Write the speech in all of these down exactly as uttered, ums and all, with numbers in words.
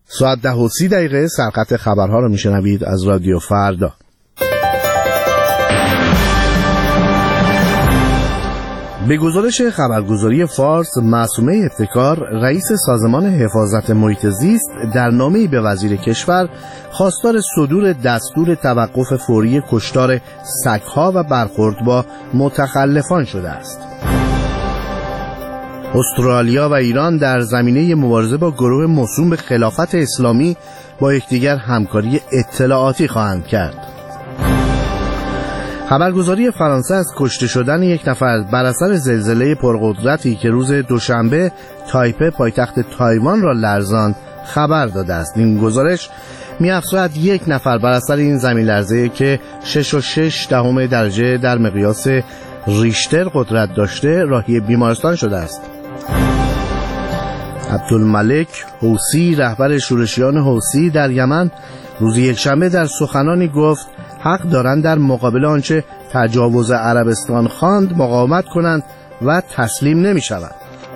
ساعت ده و سی دقیقه سرخط خبرها رو میشنوید از رادیو فردا. به گزارش خبرگزاری فارس، معصومه ابتکار رئیس سازمان حفاظت محیط زیست در نامه‌ای به وزیر کشور خواستار صدور دستور توقف فوری کشتار سگ‌ها و برخورد با متخلفان شده است. استرالیا و ایران در زمینه مبارزه با گروه موسوم به خلافت اسلامی با یکدیگر همکاری اطلاعاتی خواهند کرد. خبرگزاری فرانسه از کشته شدن یک نفر بر اثر زلزله پرقدرتی که روز دوشنبه تایپه پایتخت تایوان را لرزاند خبر داده است. این گزارش می‌افزاید یک نفر بر اثر این زمین لرزه که شش و شش دهم درجه در مقیاس ریشتر قدرت داشته راهی بیمارستان شده است. عبدالملک حوثی رهبر شورشیان حوثی در یمن روز یکشنبه در سخنانی گفت حق دارند در مقابل آنچه تجاوز عربستان خواند مقاومت کنند و تسلیم نمی شوند.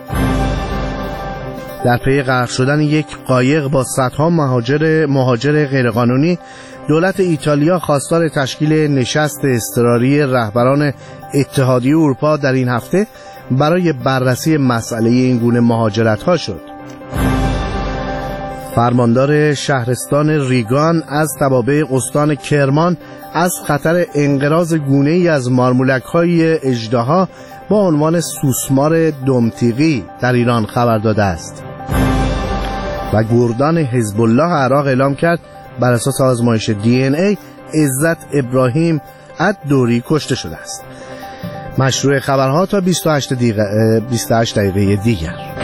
در پی غرق شدن یک قایق با صدها مهاجر مهاجر غیرقانونی، دولت ایتالیا خواستار تشکیل نشست اضطراری رهبران اتحادیه اروپا در این هفته برای بررسی مسئله این گونه مهاجرت‌ها شد. فرماندار شهرستان ریگان از توابع استان کرمان از خطر انقراض گونه‌ای از مارمولک‌های اژدها با عنوان سوسمار دمتیقی در ایران خبر داده است. و گردان حزب الله عراق اعلام کرد بر اساس آزمایش دی ان ای عزت ابراهیم الدوری کشته شده است. مشروع خبرها تا بیست و هشت دقیقه دیگر.